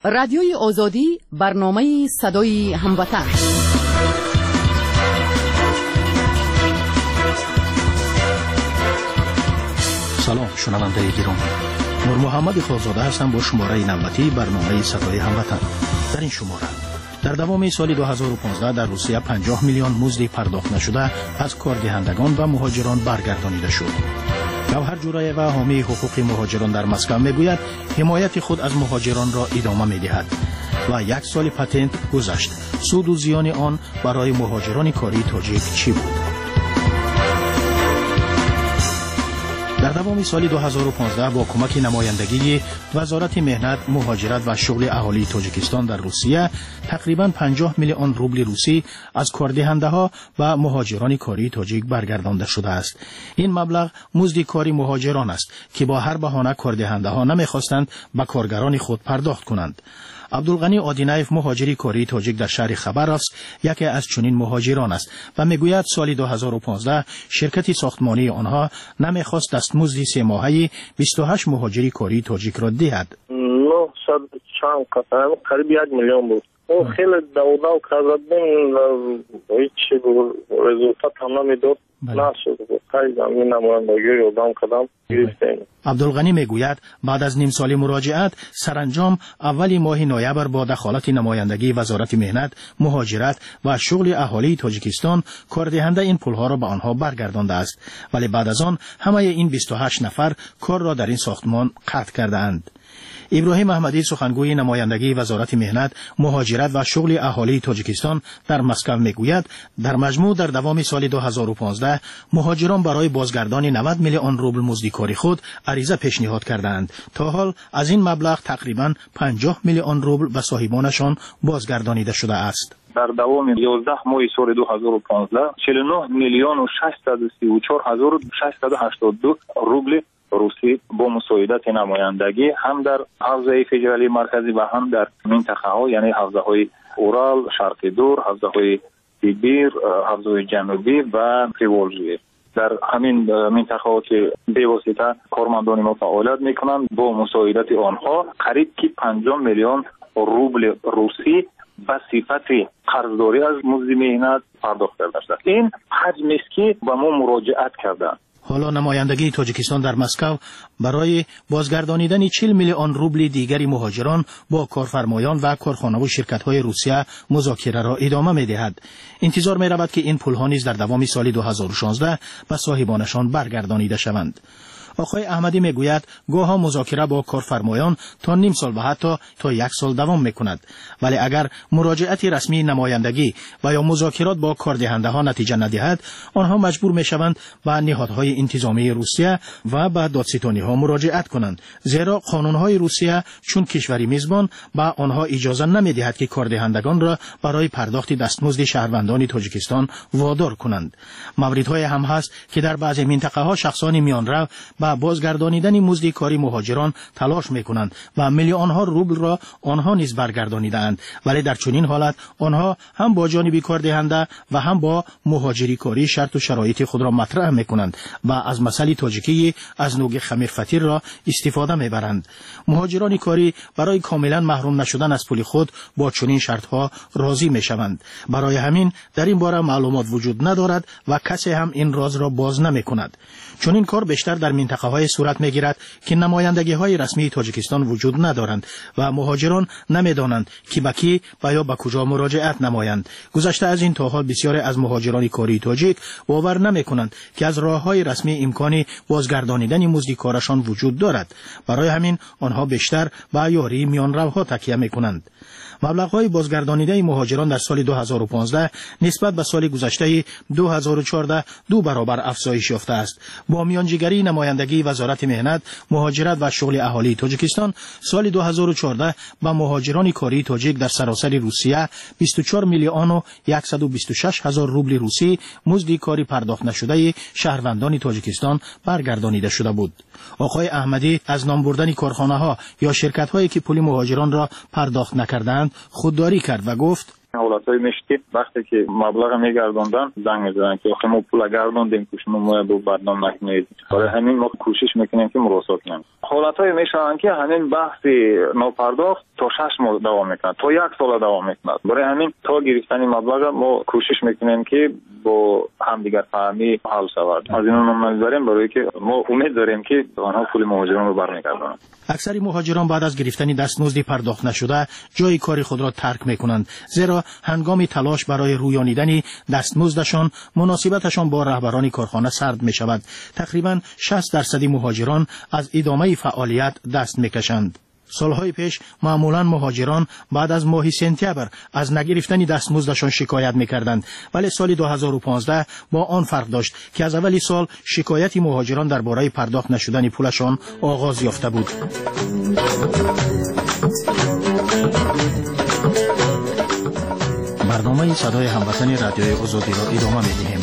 رادیوی آزادی برنامه صدای هموطن. سلام شنونده گرامی، نور محمد خالزاده هستم با شماره نوبتی برنامه صدای هموطن. در این شماره در دوام سال 2015 در روسیه 50 میلیون مزد پرداخت نشده از کاردهندگان و مهاجران برگردانیده شد. گوهر جورایی و حامی حقوق مهاجران در مسکو میگوید حمایت خود از مهاجران را ادامه میدهد و یک سال پتنت گذشت. سود و زیان آن برای مهاجران کاری تاجیک چی بود؟ در دوام سال 2015 با کمک نمایندگی وزارت مهنت، مهاجرت و شغل اهالی تاجیکستان در روسیه تقریباً 50 میلیون روبل روسی از کاردهنده‌ها و مهاجران کاری تاجیک برگردانده شده است. این مبلغ مزد کاری مهاجران است که با هر بهانه کاردهنده‌ها نمی‌خواستند به کارگران خود پرداخت کنند. عبدالغنی آدینایف مهاجری کاری تاجیک در شهر خبرس یکی از چنین مهاجران است و میگوید سال 2015 شرکت ساختمانی آنها نمیخواست دستمزد 3 ماهه 28 مهاجری کاری تاجیک را دهد. 900 چند قطعه قریب 1 میلیون بود. او خیلی دو کردن و هیچ رزولتات هم نمیداد. عبدالغنی میگوید بعد از نیم سال مراجعت سرانجام اولی ماه نوامبر با دخالت نمایندگی وزارت مهنت، مهاجرت و شغل اهالی تاجیکستان کاردهنده این پولها را به آنها برگردانده است، ولی بعد از آن همه این 28 نفر کار را در این ساختمان قطع کردند. ابراهیم احمدی سخنگوی نمایندگی وزارت مهنت، مهاجرت و شغل اهالی تاجیکستان در مسکو میگوید در مجموع در دوام سال 2015 مهاجران برای بازگردانی 90 میلیون روبل مزد کاری خود عریضه پیشنهاد کردند. تا حال از این مبلغ تقریباً 50 میلیون روبل به صاحبانشان بازگردانیده شده است. در دوام 11 ماه سال 2015 49 میلیون و 634 هزار 682 روبل روسی با مساعدت نمایندگی هم در حوزه فدرالی مرکزی و هم در منطقه ها، یعنی حوزه های اورال، شرق دور، حوزه های سیبیر، حوزه جنوبی و پریولژی، در همین منطقه ها که به واسطه کارمندان ما فعالیت میکنند با مساعدت آنها قریب که 50 میلیون روبل روسی به صفت قرضداری از مزد مهنت پرداخت کرده است. این حجمی است که به ما مراجعت کردند. حالا نمایندگی تاجیکستان در مسکو برای بازگردانیدن 40 میلیون روبل دیگری مهاجران با کارفرمایان و کارخانه و شرکت‌های روسیه مذاکره را ادامه می‌دهد. انتظار می‌رود که این پول‌ها نیز در دوام سال 2016 به صاحبانشان برگردانیده شوند. آقای احمدی میگوید گاهی مذاکره با کارفرمایان تا نیم سال و حتی تا 1 سال دوام میکند، ولی اگر مراجعت رسمی نمایندگی و یا مذاکرات با کاردهنده ها نتیجه ندهد، آنها مجبور میشوند به نهادهای انتظامی روسیه و به دادستانی ها مراجعت کنند، زیرا قانون های روسیه چون کشوری میزبان به آنها اجازه نمیدهد که کاردهندگان را برای پرداخت دستمزد شهروندان تاجیکستان وادار کنند. موردهای هم هست که در بعضی منطقه ها شخصان میانرو با بازگردانیدن مزد کاری مهاجران تلاش میکنند و میلیون ها روبل را آنها نیز برگردانیدند، ولی در چنین حالت آنها هم با جانب کاردهنده و هم با مهاجری کاری شرط و شرایط خود را مطرح میکنند و از مسئله تاجیکی از نوع خمیر فطیر را استفاده میبرند. مهاجران کاری برای کاملا محروم نشدن از پول خود با چنین شرط ها راضی میشوند. برای همین در این باره معلومات وجود ندارد و کسی هم این راز را باز نمیکند. چون این کار بیشتر در منطقه های صورت میگیرد که نمایندگی های رسمی تاجیکستان وجود ندارند و مهاجران نمیدانند که به کی و یا به کجا مراجعت نمایند. گذشته از این تا حال بسیاری از مهاجران کاری تاجیک باور نمیکنند که از راه های رسمی امکانی بازگردانیدن مزد کارشان وجود دارد. برای همین آنها بیشتر به یاری میانروها تکیه میکنند. مبلغ‌های بازگردانیده مهاجران در سال 2015 نسبت به سال گذشته 2014 2 برابر افزایش یافته است. با میانجیگری نمایندگی وزارت مهنت، مهاجرت و شغل اهالی تاجیکستان سال 2014 به مهاجران کاری تاجیک در سراسر روسیه 24 میلیون و 126 هزار روبل روسی مزد کاری پرداخت نشده شهروندان تاجیکستان برگردانیده شده بود. آقای احمدی از نام بردن کارخانه‌ها یا شرکت‌هایی که پول مهاجران را پرداخت نکردند خودداری کرد و گفت حالتای میشه که وقتی که مبلغ میگردوندن زنگ میزنن که آخه ما پول گردوندیم که شما ما رو برنامه نکنید. برای همین ما کوشش میکنیم که مراسات کنیم. حالتای میشن که همین بحث ناپرداخت تا 6 ماه دوام میکنه، تا 1 سال دوام میکنه. برای همین تا گرفتن مبلغ ما کوشش میکنیم که با همدیگر فهمی حل شود. از این نمونه داریم برای که ما امید داریم که آنها پول مهاجران رو برمیگردونند. اکثر مهاجران بعد از گرفتن دستمزد پرداخت نشده جای کار خود را ترک میکنند، زیرا هنگام تلاش برای رویانیدن دستمزدشان مناسبتشان با رهبران کارخانه سرد می شود. تقریبا 60% مهاجران از ادامه فعالیت دست میکشند. سالهای پیش معمولا مهاجران بعد از ماه سپتامبر از نگرفتن دستمزدشان شکایت میکردند، ولی سال 2015 با آن فرق داشت که از اول سال شکایت مهاجران درباره پرداخت نشدن پولشان آغاز یافته بود. برنامه صدای هموطن رادیوی آزادی را ادامه می‌دهیم.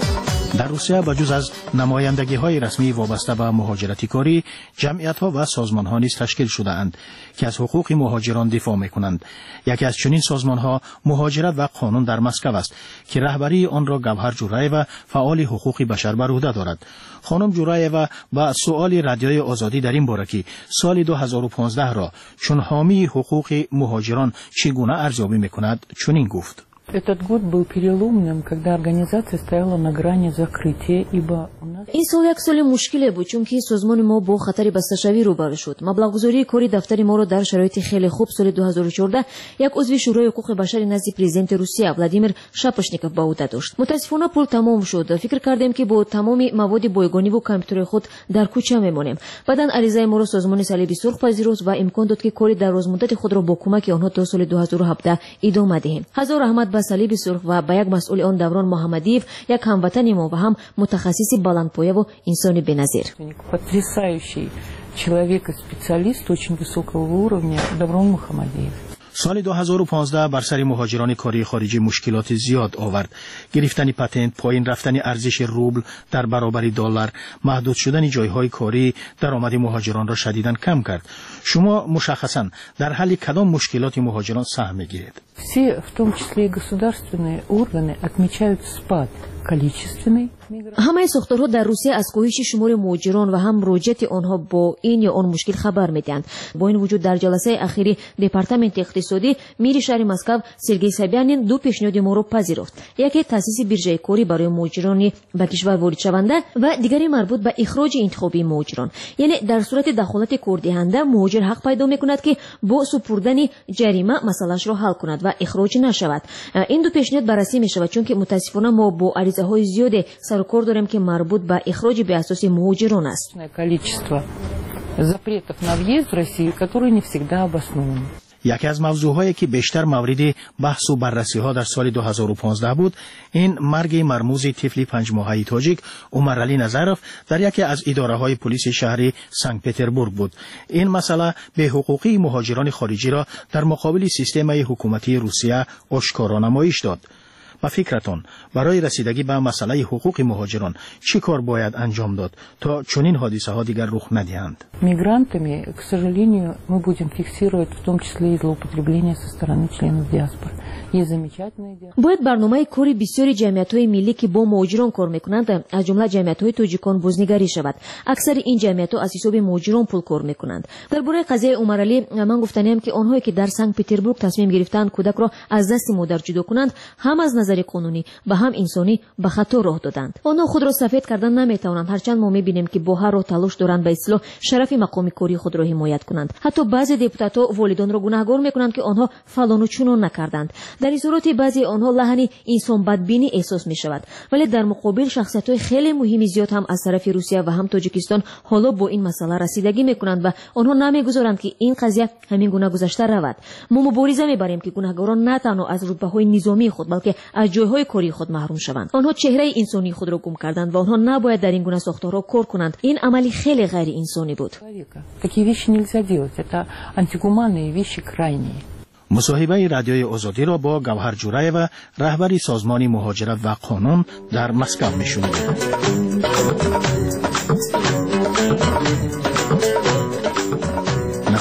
در روسیه بجز از نمایندگی‌های رسمی وابسته به مهاجرتی کاری، جمعیت‌ها و سازمان‌ها نیز تشکیل شده‌اند که از حقوق مهاجران دفاع می‌کنند. یکی از چنین سازمان‌ها مهاجرت و قانون در مسکو است که رهبری آن را گوهر جورایوا، فعال حقوق بشر بر عهده دارد. خانم جورایوا با سؤال رادیوی آزادی در این باره که سال 2015 را چون حامی حقوق مهاجران چگونه ارزیابی می‌کند چنین گفت: Этот год был переломным, когда организация стояла на грани закрытия, ибо у нас... این سال یک سال مشکلی بود چون که سازمان ما با خطر بسته‌شوی روبرو شد. مبلغ‌گذاری کاری دفتر ما را در شرایط خیلی خوب سال 2014 یک عضو شورای حقوق بشر نزد پرزیدنت روسیه ولادیمیر شاپوشنیکوف به عهده داشت. متاسفانه پول تمام شد. فکر کردیم که با تمام مواد بایگانی و کامپیوتر خود در کوچه میمانیم. بعداً عریضه ما را سازمان صلیبی سرخ پذیرفت و امکان داد که کاری در روزمدت خود را با کمک آنها تا سال 2017 ادامه دهیم. هزار رحمت به صلیب سرخ و به یک مسئول آن دوران محمدیف، یک هموطن ما و هم متخصص بلندپایه و انسان بی‌نظیر. Потрясающий человек и специалист очень высокого уровня Даврон Мухаммадиев. سال 2015 بر سر مهاجران کاری خارجی مشکلات زیاد آورد. گرفتن پتنت، پایین رفتن ارزش روبل در برابر دلار، محدود شدن جایهای کاری درآمد مهاجران را شدیداً کم کرد. شما مشخصاً در حل کدام مشکلات مهاجران سهم می‌گیرید؟ Все, в том числе и государственные органы, отмечают спад количественный. همه ساختارها در روسیه از کاهش شمار مهاجران و هم مراجعت آنها با این یا آن مشکل خبر میدهند. با این وجود در جلسه اخیری دپارتمنت اقتصادی میری شهر مسکو سرگئی سابیانین دو پیشنهاد ما را پذیرفت. یکی تأسیس بیرژه کاری برای مهاجران به کشور وارد شونده و دیگری مربوط به اخراج انتخابی مهاجران. یعنی در صورت دخالت کاردهنده مهاجر حق پیدا میکند که با سپردن جریمه مسئله‌اش را حل کند و اخراج نشود. این دو پیشنهاد بررسی میشود چون که متاسفانه ما با عریضه‌های زیاد سر و کار داریم که مربوط به اخراج به اساس مهاجران است. Количество запретов на въезд в Россию, которые не всегда обоснованы. یکی از موضوعهایی که بیشتر مورد بحث و بررسی ها در سال 2015 بود، این مرگ مرموز طفل 5 ماهه تاجیک عمر علی نظرف در یکی از اداره های پلیس شهر سنت پترزبورگ بود. این مسئله به حقوقی مهاجران خارجی را در مقابل سیستم حکومتی روسیه آشکارا نمایش داد. با فکرتون برای رسیدگی به مسئله حقوق مهاجران چی کار باید انجام داد تا چنین حادثه ها دیگر رخ ندهند؟ Мигрантами, к сожалению, мы будем фиксировать в том числе и злоупотребление со стороны членов диаспоры. Есть замечательные диаспоры. باید برنامه کاری بسیاری جمعیت‌های ملی که با مهاجران کار می‌کنند از جمله جمعیت‌های تاجیکان بازنگری شود. اکثر این جمعیت‌ها از حساب مهاجران پول کار می‌کنند. درباره قضیه عمر علی من گفتم که آنهایی که در سنت پترزبورگ تصمیم گرفتند کودک را از دست مادر جدا کنند هم از نظر قانونی و هم انسانی به خطا راه دادند. آنها خود را سفید کردن نمی‌توانند، هرچند ما می‌بینیم که با هر راه تلاش دارند به اصلاح شرف مقام کاری خود را حمایت کنند. حتی بعضی دپوتات‌ها والدان را گناهکار می‌کنند که آنها فلان و چنان نکردند. در این صورت بعضی آنها لحن انسان بدبینی احساس می‌شود، ولی در مقابل شخصیت‌های خیلی مهمی زیاد هم از طرف روسیه و هم تاجیکستان حالا با این مسئله رسیدگی می‌کنند و آنها نمی‌گذارند که این قضیه همین گونه گذشته رود. ما مبارزه می‌بریم که گناهکاران نه تنها از رتبه‌های نظامی خود بلکه از جایهای کاری خود محروم شوند. آنها چهره انسانی خود را گم کردند و آنها نباید در این گونه ساختارها کار کنند. این عملی خیلی غیر انسانی بود. Такие вещи нельзя делать. Это антигуманные вещи крайние. مصاحبه رادیوی آزادی را با گوهر جورایوا رهبر سازمان مهاجرت و قانون در مسکو میشنوید.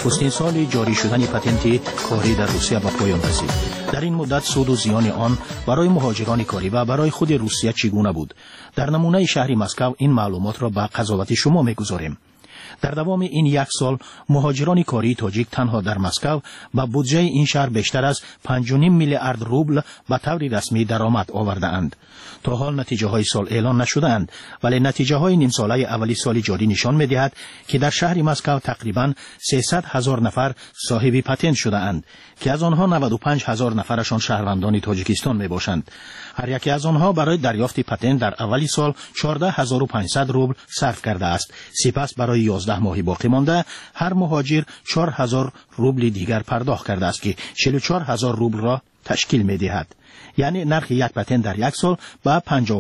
نخستین سال جاری شدن پتنت کاری در روسیه به پایان رسید. در این مدت سود و زیان آن برای مهاجران کاری و برای خود روسیه چگونه بود؟ در نمونه شهر مسکو این معلومات را به قضاوت شما می‌گذاریم. در دوام این یک سال مهاجران کاری تاجیک تنها در مسکو با بودجه این شهر بیشتر از 5.5 میلیارد روبل به طور رسمی درآمد آورده اند. تا حال نتیجه های سال اعلان نشده اند، ولی نتیجه های نیم ساله اولی سال جاری نشان می‌دهد که در شهر مسکو تقریباً 300,000 نفر صاحب پتنت شده اند که از آنها 95,000 نفرشان شهروندان تاجیکستان میباشند. هر یکی از آنها برای دریافت پتنت در اولی سال 14,500 روبل صرف کرده است. سپس برای 11 ماه باقی مانده هر مهاجر 4,000 روبل دیگر پرداخت کرده است که 44,000 روبل را تشکیل می‌دهد. یعنی نرخ یک پتنت در یک سال به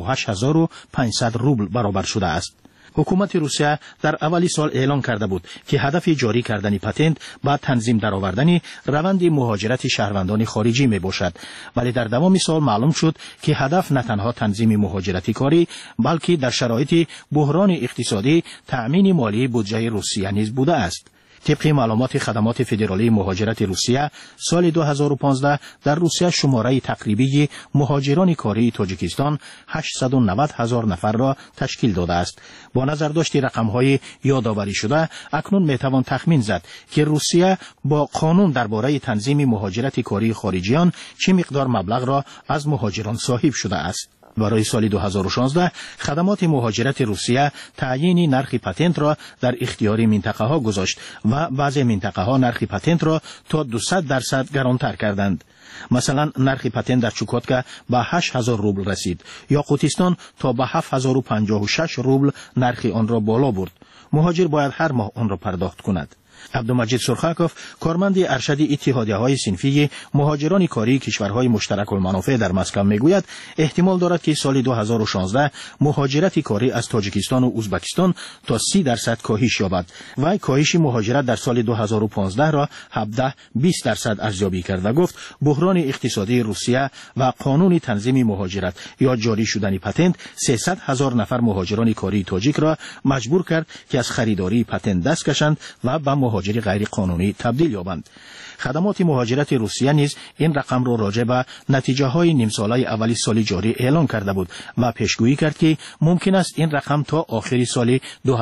58,500 روبل برابر شده است. حکومت روسیه در اولی سال اعلان کرده بود که هدف جاری کردن پتنت با تنظیم درآوردن روند مهاجرت شهروندان خارجی می باشد، ولی در دوام سال معلوم شد که هدف نه تنها تنظیم مهاجرت کاری بلکه در شرایط بحران اقتصادی تأمین مالی بودجه روسیه نیز بوده است. طبق معلومات خدمات فدرالی مهاجرت روسیه سال 2015 در روسیه شماره تقریبی مهاجران کاری تاجیکستان 890,000 نفر را تشکیل داده است. با نظر داشت رقم‌های یادآوری شده اکنون میتوان تخمین زد که روسیه با قانون درباره تنظیم مهاجرت کاری خارجیان چه مقدار مبلغ را از مهاجران صاحب شده است. برای سال 2016 خدمات مهاجرت روسیه تعیین نرخ پتنت را در اختیار منطقه ها گذاشت و بعضی منطقه ها نرخ پتنت را تا 200% گرانتر کردند. مثلا نرخ پتنت در چوکاتکا به 8,000 روبل رسید. یاقوتستان تا به 7,056 روبل نرخ آن را بالا برد. مهاجر باید هر ماه آن را پرداخت کند. عبدالمجید سرخاکوف، کارمند ارشد اتحادیه‌های صنفی مهاجران کاری کشورهای مشترک المنافع در مسکو میگوید احتمال دارد که سال 2016 مهاجرت کاری از تاجیکستان و ازبکستان تا 30% کاهش یابد و کاهش مهاجرت در سال 2015 را 17-20% ارزیابی کرد و گفت بحران اقتصادی روسیه و قانون تنظیم مهاجرت یا جاری شدن پتنت 300,000 نفر مهاجران کاری تاجیک را مجبور کرد که از خریداری پتنت دست کشند و به مهاجری غیر قانونی تبدیل یابند. خدمات مهاجرت روسیه نیز این رقم را راجع به نتیجه های نیم ساله اولی سال جاری اعلان کرده بود و پیشگویی کرد که ممکن است این رقم تا آخر سال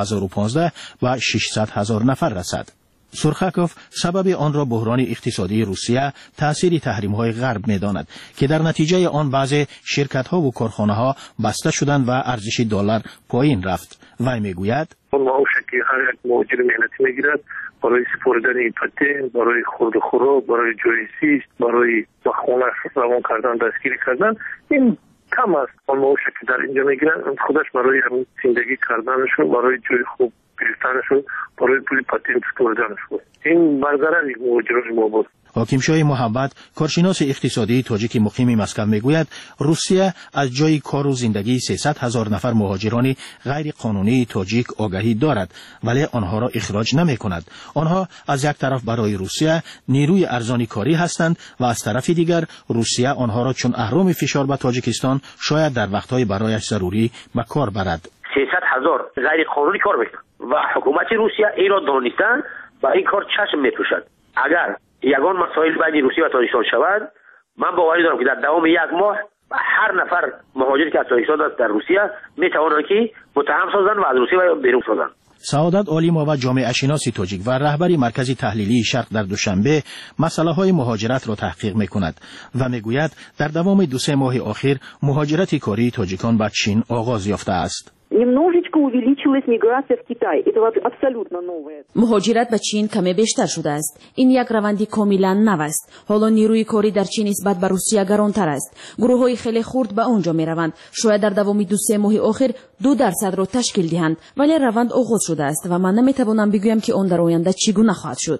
2015 و 600,000 نفر رسد. سرخاکوف سبب آن را بحران اقتصادی روسیه تأثیر تحریم های غرب می‌داند که در نتیجه آن بعضی شرکت ها و کارخانه ها بسته شدند و ارزش دلار پایین رفت. وی میگوید معاشی هر یک مهاجر مهنتی میگیرد برای سپردن پتنت، برای خورد و خوراک، برای جای زیست، برای خانه روان کردن، دستگیری کردن، این کم است. آن معاشی که در اینجا میگیرن خودش برای همین زندگی کردنشون، برای جای خوب گرفتنشون، برای پول پتنت سپردنشون، این برقرار مهاجران ما بود. حاکم شاه محمد، کارشناس اقتصادی تاجیک مقیم مسکو میگوید روسیه از جای کار و زندگی 300,000 نفر مهاجران غیر قانونی تاجیک آگاهی دارد ولی آنها را اخراج نمی کند. آنها از یک طرف برای روسیه نیروی ارزانی کاری هستند و از طرف دیگر روسیه آنها را چون اهرام فشار به تاجیکستان شاید در وقتهای برایش ضروری به کار برد. 300,000 غیر قانونی کار میکنند و حکومت روسیه این را دانستند و این کار چشم میپوشد. اگر یگان مسائل بین روسیه و تاجیکستان شود، من باوری دارم که در دوام یک ماه هر نفر مهاجری که از تاجیکستان در روسیه میتوانند که متهم سازند و از روسیه بیرون سازند. سعادت عالیما و جامعه شناسی تاجیک و رهبری مرکز تحلیلی شرق در دوشنبه مسئله های مهاجرت را تحقیق میکند و میگوید در دوام 2-3 ماه اخیر مهاجرت کاری تاجیکان به چین آغاز یافته است. Немножечко увеличилась миграция в Китай. Это абсолютно новое. مهاجرت به چین کمی بیشتر شده است. این یک روندی کاملا نو است. حالا نیروی کاری در چین نسبت به روسیه گرانتر است. گروه‌های خیلی خرد به آنجا می‌روند. شاید در دوام 2-3 ماه اخیر 2% را تشکیل دهند، ولی روند آغاز شده است و من نمی‌توانم بگویم که آن در آینده چگونه خواهد شد.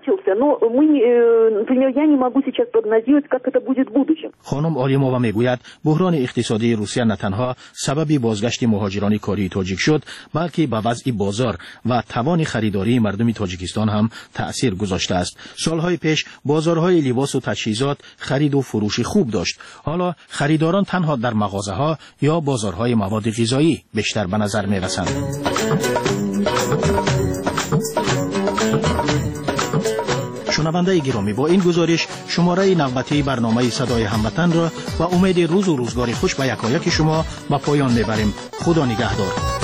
Но мы, например, я не могу сейчас прогнозировать, как это будет в будущем. خانم عالیمووا میگوید بحران اقتصادی روسیه نه تنها سبب بازگشت مهاجران کاری تاجیک شد، بلکه به وضع بازار و توان خریداری مردم تاجیکستان هم تأثیر گذاشته است. سالهای پیش بازارهای لباس و تجهیزات خرید و فروش خوب داشت. حالا خریداران تنها در مغازه‌ها یا بازارهای مواد غذایی بیشتر به نظر می‌رسند. شنونده گرامی، با این گزارش شماره نوبتی برنامه صدای هموطن را و امید روز و روزگار خوش به یکایک شما به پایان میبریم. خدا نگهدار.